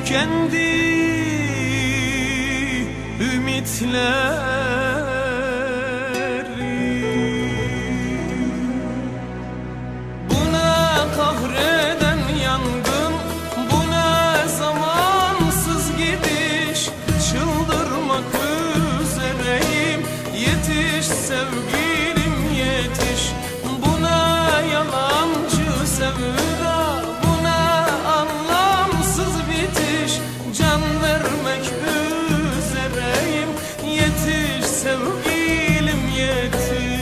tükendi ümitlerim. Bu ne kahreden yangın, bu ne zamansız gidiş. Çıldırmak üzereyim, yetiş sevgilim yetiş. Bu ne yalancı sevda, bu ne anlamsız bitiş. Can vermek üzereyim, yetiş sevgilim yetiş.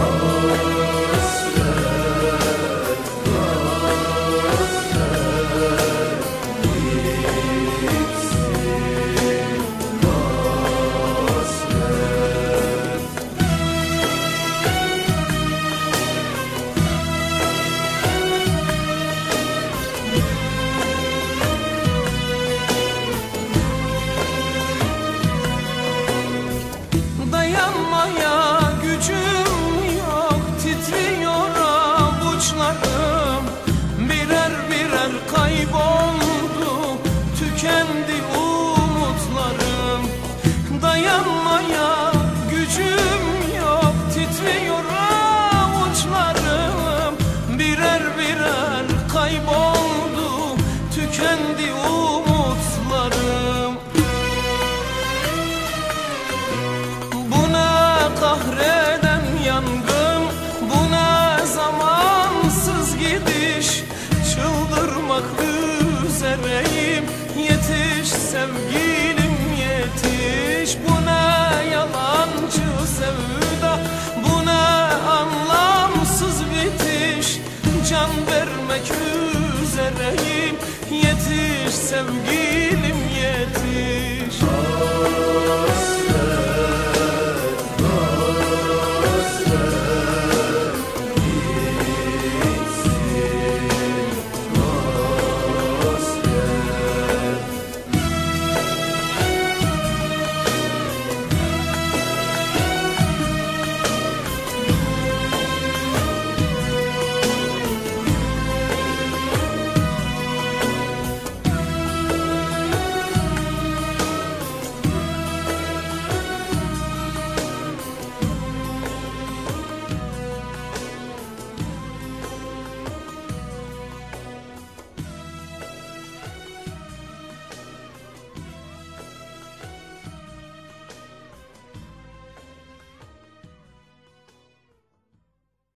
Dayanmaya gücüm yok, titriyor avuçlarım. Birer birer kayboldu, tükendi umutlarım. Dayanmaya gücüm yok, titriyor avuçlarım. Birer birer kayboldu, tükendi umutlarım. Kahreden yangın, bu ne zamansız gidiş. Çıldırmak üzereyim, yetiş sevgilim yetiş. Bu ne yalancı sevda, bu ne anlamsız bitiş. Can vermek üzereyim, yetiş sevgilim yetiş.